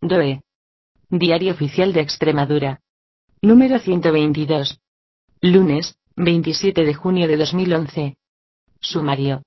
DOE. Diario Oficial de Extremadura. Número 122. Lunes, 27 de junio de 2011. Sumario.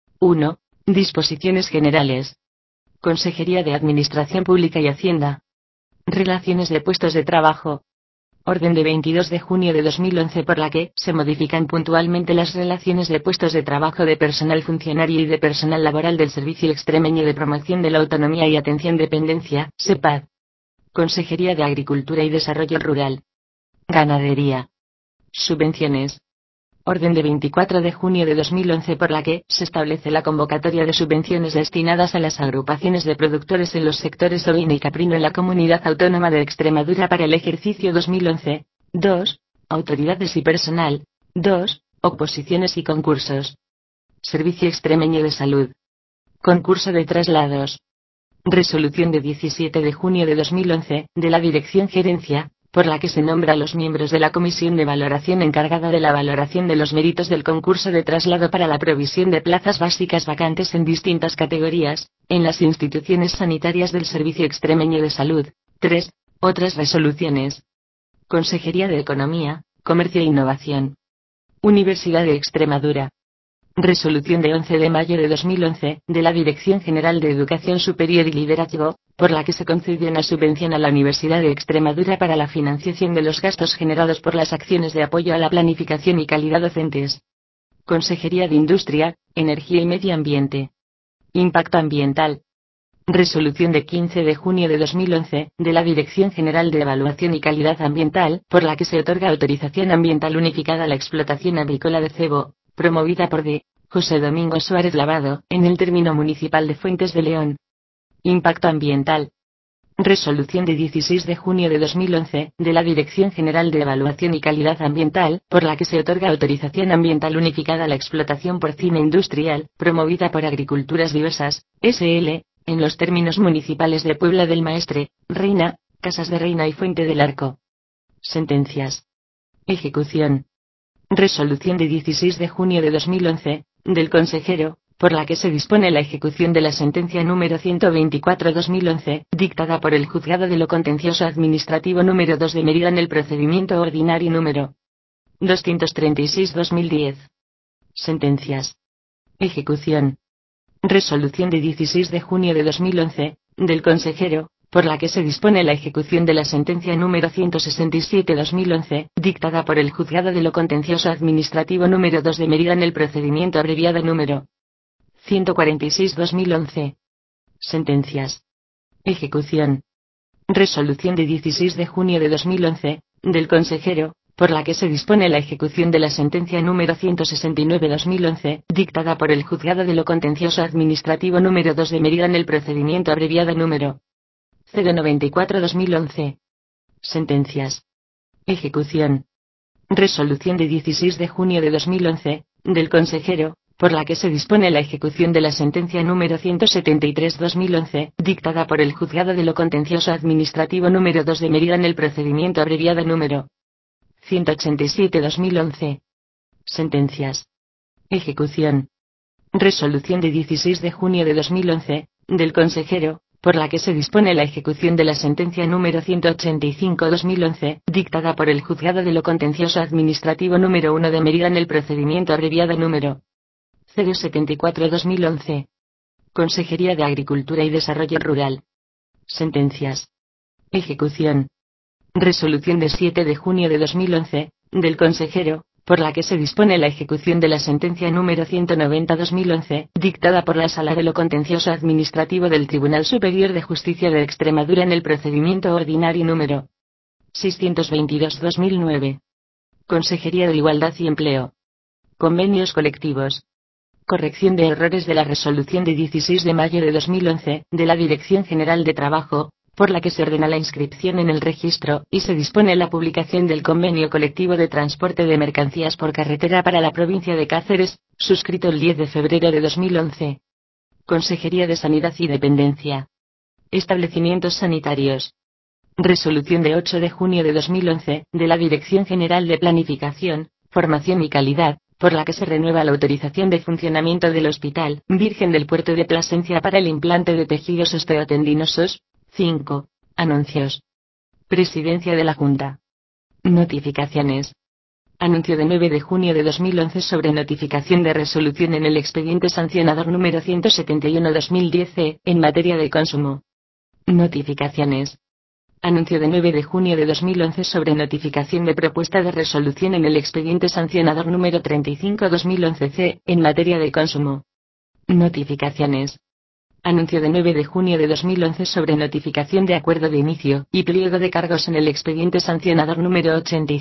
1. Disposiciones generales. Consejería de Administración Pública y Hacienda. Relaciones de puestos de trabajo. Orden de 22 de junio de 2011 por la que se modifican puntualmente las relaciones de puestos de trabajo de personal funcionario y de personal laboral del Servicio Extremeño de Promoción de la Autonomía y Atención Dependencia, SEPAD. Consejería de Agricultura y Desarrollo Rural. Ganadería. Subvenciones. Orden de 24 de junio de 2011 por la que se establece la convocatoria de subvenciones destinadas a las agrupaciones de productores en los sectores ovino y caprino en la Comunidad Autónoma de Extremadura para el ejercicio 2011. 2. Autoridades y personal. 2. Oposiciones y concursos. Servicio Extremeño de Salud. Concurso de traslados. Resolución de 17 de junio de 2011 de la Dirección Gerencia, por la que se nombra a los miembros de la Comisión de Valoración encargada de la valoración de los méritos del concurso de traslado para la provisión de plazas básicas vacantes en distintas categorías, en las instituciones sanitarias del Servicio Extremeño de Salud. 3. Otras resoluciones. Consejería de Economía, Comercio e Innovación. Universidad de Extremadura. Resolución de 11 de mayo de 2011, de la Dirección General de Educación Superior y Liderazgo, por la que se concedió una subvención a la Universidad de Extremadura para la financiación de los gastos generados por las acciones de apoyo a la planificación y calidad docentes. Consejería de Industria, Energía y Medio Ambiente. Impacto Ambiental. Resolución de 15 de junio de 2011, de la Dirección General de Evaluación y Calidad Ambiental, por la que se otorga autorización ambiental unificada a la explotación avícola de cebo, promovida por D. José Domingo Suárez Lavado, en el término municipal de Fuentes de León. Impacto Ambiental. Resolución de 16 de junio de 2011, de la Dirección General de Evaluación y Calidad Ambiental, por la que se otorga autorización ambiental unificada a la explotación porcina industrial, promovida por Agriculturas Diversas, S.L., en los términos municipales de Puebla del Maestre, Reina, Casas de Reina y Fuente del Arco. Sentencias. Ejecución. Resolución de 16 de junio de 2011, del Consejero, por la que se dispone la ejecución de la sentencia número 124/2011, dictada por el Juzgado de lo Contencioso Administrativo número 2 de Mérida en el procedimiento ordinario número 236/2010. Sentencias. Ejecución. Resolución de 16 de junio de 2011, del Consejero, por la que se dispone la ejecución de la sentencia número 167/2011, dictada por el Juzgado de lo Contencioso Administrativo número 2 de Mérida en el procedimiento abreviado número 146/2011. Sentencias. Ejecución. Resolución de 16 de junio de 2011, del Consejero, por la que se dispone la ejecución de la sentencia número 169/2011, dictada por el Juzgado de lo Contencioso Administrativo número 2 de Mérida en el procedimiento abreviado número 094/2011. Sentencias. Ejecución. Resolución de 16 de junio de 2011, del Consejero, por la que se dispone la ejecución de la sentencia número 173/2011, dictada por el Juzgado de lo Contencioso Administrativo número 2 de Mérida en el procedimiento abreviado número 187/2011. Sentencias. Ejecución. Resolución de 16 de junio de 2011, del Consejero, por la que se dispone la ejecución de la sentencia número 185/2011, dictada por el Juzgado de lo Contencioso Administrativo número 1 de Mérida en el procedimiento abreviado número 074/2011. Consejería de Agricultura y Desarrollo Rural. Sentencias. Ejecución. Resolución de 7 de junio de 2011, del Consejero, por la que se dispone la ejecución de la sentencia número 190/2011, dictada por la Sala de lo Contencioso Administrativo del Tribunal Superior de Justicia de Extremadura en el procedimiento ordinario número 622/2009. Consejería de Igualdad y Empleo. Convenios colectivos. Corrección de errores de la resolución de 16 de mayo de 2011, de la Dirección General de Trabajo, por la que se ordena la inscripción en el registro, y se dispone la publicación del convenio colectivo de transporte de mercancías por carretera para la provincia de Cáceres, suscrito el 10 de febrero de 2011. Consejería de Sanidad y Dependencia. Establecimientos sanitarios. Resolución de 8 de junio de 2011, de la Dirección General de Planificación, Formación y Calidad, por la que se renueva la autorización de funcionamiento del Hospital Virgen del Puerto de Plasencia para el implante de tejidos osteotendinosos. 5. Anuncios. Presidencia de la Junta. Notificaciones. Anuncio de 9 de junio de 2011 sobre notificación de resolución en el expediente sancionador número 171/2010 en materia de consumo. Notificaciones. Anuncio de 9 de junio de 2011 sobre notificación de propuesta de resolución en el expediente sancionador número 35/2011 en materia de consumo. Notificaciones. Anuncio de 9 de junio de 2011 sobre notificación de acuerdo de inicio y pliego de cargos en el expediente sancionador número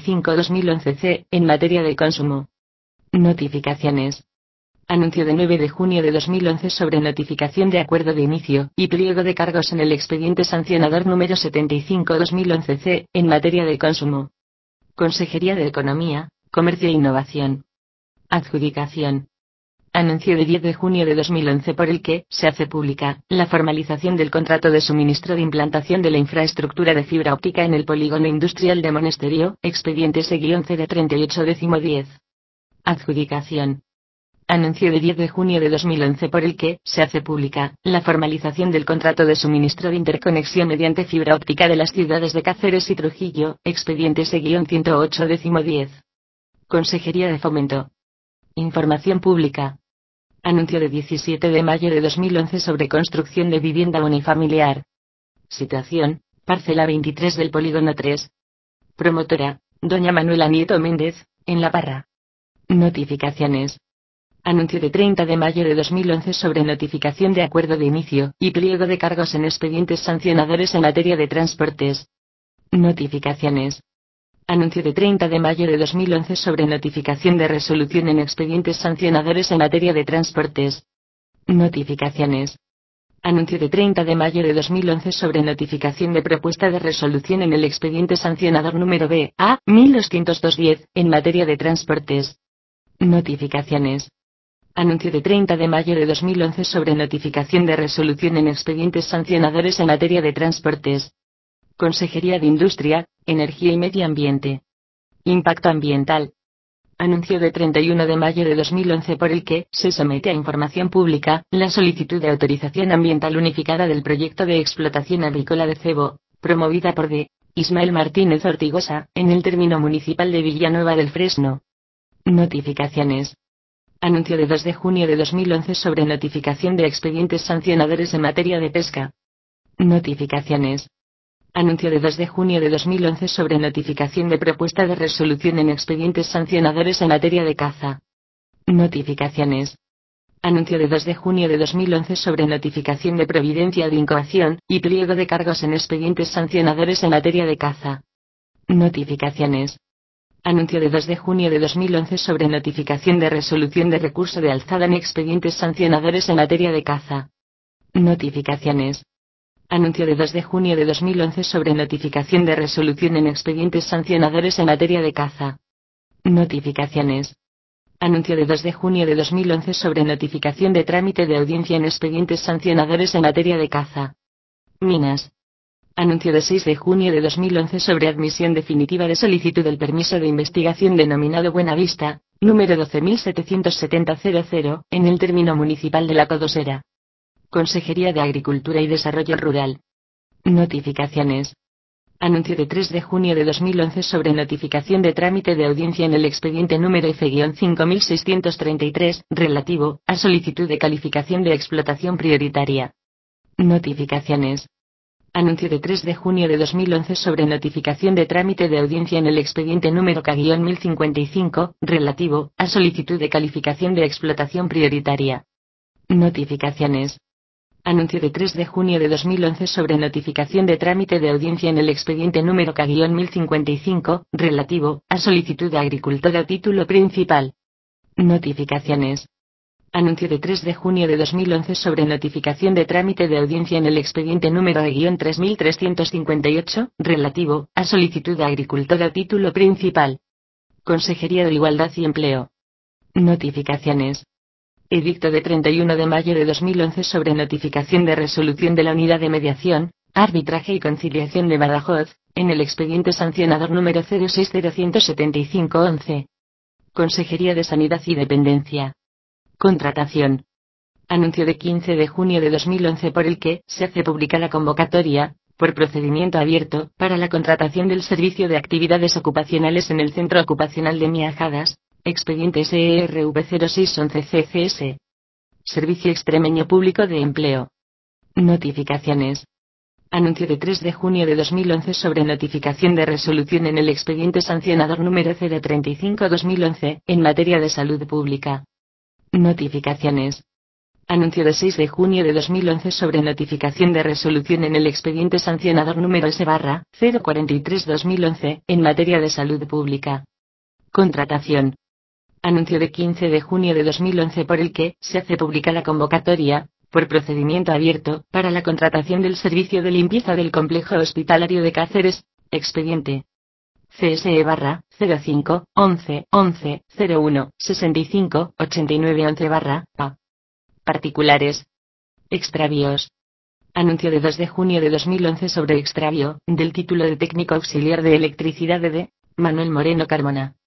85/2011 en materia de consumo. Notificaciones. Anuncio de 9 de junio de 2011 sobre notificación de acuerdo de inicio y pliego de cargos en el expediente sancionador número 75/2011 en materia de consumo. Consejería de Economía, Comercio e Innovación. Adjudicación. Anuncio de 10 de junio de 2011 por el que se hace pública la formalización del contrato de suministro de implantación de la infraestructura de fibra óptica en el polígono industrial de Monesterio, expediente S-038-10. Adjudicación. Anuncio de 10 de junio de 2011 por el que se hace pública la formalización del contrato de suministro de interconexión mediante fibra óptica de las ciudades de Cáceres y Trujillo, expediente S-108-10. Consejería de Fomento. Información pública. Anuncio de 17 de mayo de 2011 sobre construcción de vivienda unifamiliar. Situación: parcela 23 del polígono 3. Promotora: doña Manuela Nieto Méndez, en La Parra. Notificaciones. Anuncio de 30 de mayo de 2011 sobre notificación de acuerdo de inicio y pliego de cargos en expedientes sancionadores en materia de transportes. Notificaciones. Anuncio de 30 de mayo de 2011 sobre notificación de resolución en expedientes sancionadores en materia de transportes. Notificaciones. Anuncio de 30 de mayo de 2011 sobre notificación de propuesta de resolución en el expediente sancionador número B.A. 1202-10 en materia de transportes. Notificaciones. Anuncio de 30 de mayo de 2011 sobre notificación de resolución en expedientes sancionadores en materia de transportes. Consejería de Industria, Energía y Medio Ambiente. Impacto ambiental. Anuncio de 31 de mayo de 2011 por el que se somete a información pública la solicitud de autorización ambiental unificada del proyecto de explotación agrícola de cebo, promovida por D. Ismael Martínez Ortigosa, en el término municipal de Villanueva del Fresno. Notificaciones. Anuncio de 2 de junio de 2011 sobre notificación de expedientes sancionadores en materia de pesca. Notificaciones. Anuncio de 2 de junio de 2011 sobre notificación de propuesta de resolución en expedientes sancionadores en materia de caza. Notificaciones. Anuncio de 2 de junio de 2011 sobre notificación de providencia de incoación y pliego de cargos en expedientes sancionadores en materia de caza. Notificaciones. Anuncio de 2 de junio de 2011 sobre notificación de resolución de recurso de alzada en expedientes sancionadores en materia de caza. Notificaciones. Anuncio de 2 de junio de 2011 sobre notificación de resolución en expedientes sancionadores en materia de caza. Notificaciones. Anuncio de 2 de junio de 2011 sobre notificación de trámite de audiencia en expedientes sancionadores en materia de caza. Minas. Anuncio de 6 de junio de 2011 sobre admisión definitiva de solicitud del permiso de investigación denominado Buenavista, número 12.770.00, en el término municipal de La Codosera. Consejería de Agricultura y Desarrollo Rural. Notificaciones. Anuncio de 3 de junio de 2011 sobre notificación de trámite de audiencia en el expediente número F-5633, relativo a solicitud de calificación de explotación prioritaria. Notificaciones. Anuncio de 3 de junio de 2011 sobre notificación de trámite de audiencia en el expediente número K-1055, relativo a solicitud de calificación de explotación prioritaria. Notificaciones. Anuncio de 3 de junio de 2011 sobre notificación de trámite de audiencia en el expediente número K-1055, relativo a solicitud de agricultor a título principal. Notificaciones. Anuncio de 3 de junio de 2011 sobre notificación de trámite de audiencia en el expediente número E-3358, relativo a solicitud de agricultor a título principal. Consejería de Igualdad y Empleo. Notificaciones. Edicto de 31 de mayo de 2011 sobre notificación de resolución de la Unidad de Mediación, Arbitraje y Conciliación de Badajoz, en el expediente sancionador número 060175111. Consejería de Sanidad y Dependencia. Contratación. Anuncio de 15 de junio de 2011 por el que se hace pública la convocatoria por procedimiento abierto, para la contratación del servicio de actividades ocupacionales en el Centro Ocupacional de Miajadas, expediente SERV 0611 CCS. Servicio Extremeño Público de Empleo. Notificaciones. Anuncio de 3 de junio de 2011 sobre notificación de resolución en el expediente sancionador número 035-2011, en materia de salud pública. Notificaciones. Anuncio de 6 de junio de 2011 sobre notificación de resolución en el expediente sancionador número S/043-2011, en materia de salud pública. Contratación. Anuncio de 15 de junio de 2011 por el que se hace pública la convocatoria, por procedimiento abierto, para la contratación del servicio de limpieza del complejo hospitalario de Cáceres, expediente CSE/05 11 11 01 65 89 11/A. Particulares. Extravíos. Anuncio de 2 de junio de 2011 sobre extravío del título de técnico auxiliar de electricidad de Manuel Moreno Carmona.